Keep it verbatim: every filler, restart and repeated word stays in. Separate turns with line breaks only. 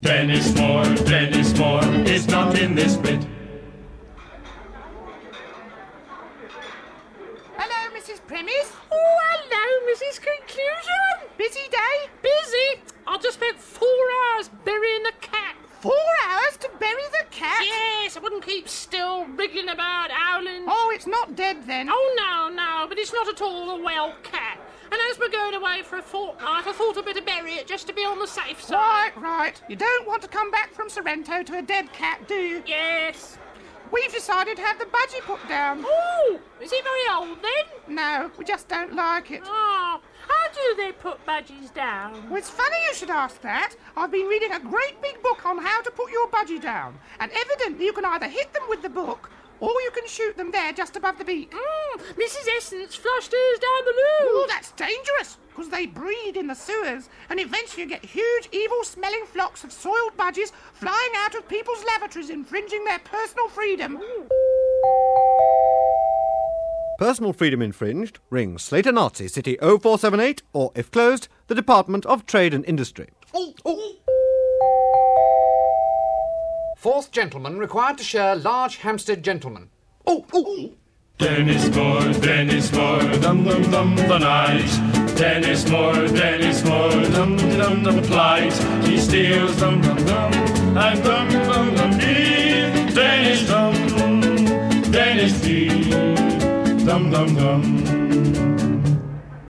Dennis Moore, Dennis Moore is not in this bit.
Hello, Missus Primis.
Oh, hello, Missus Conclusion.
Busy day?
Busy? I just spent four hours burying the cat.
Four hours to bury the cat?
Yes, I wouldn't keep still, wriggling about, howling.
Oh, it's not dead then.
Oh, no, no, but it's not at all a well cat. And as we're going away for a fortnight, I thought I'd better bury it just to be on the safe side.
Right, right. You don't want to come back from Sorrento to a dead cat, do you?
Yes.
We've decided to have the budgie put down.
Oh, is he very old then?
No, we just don't like it.
Oh, how do they put budgies down?
Well, it's funny you should ask that. I've been reading a great big book on how to put your budgie down. And evidently you can either hit them with the book or you can shoot them there just above the beak.
Mm, Missus Essence flushed hers down the loo.
Oh, that's dangerous, because they breed in the sewers, and eventually you get huge, evil-smelling flocks of soiled budgies flying out of people's lavatories, infringing their personal freedom.
Personal freedom infringed? Ring Slater Nazi City oh four seven eight, or if closed, the Department of Trade and Industry.
Oh, oh. Fourth gentleman required to share large Hampstead gentleman. Oh, oh.
Dennis Moore, Dennis Moore, dum dum dum the night. Dennis Moore, Dennis Moore, dum dum dum plight. He steals dum dum dum and dum dum dum dee. Dennis dum, Dennis dee, dum dum dum.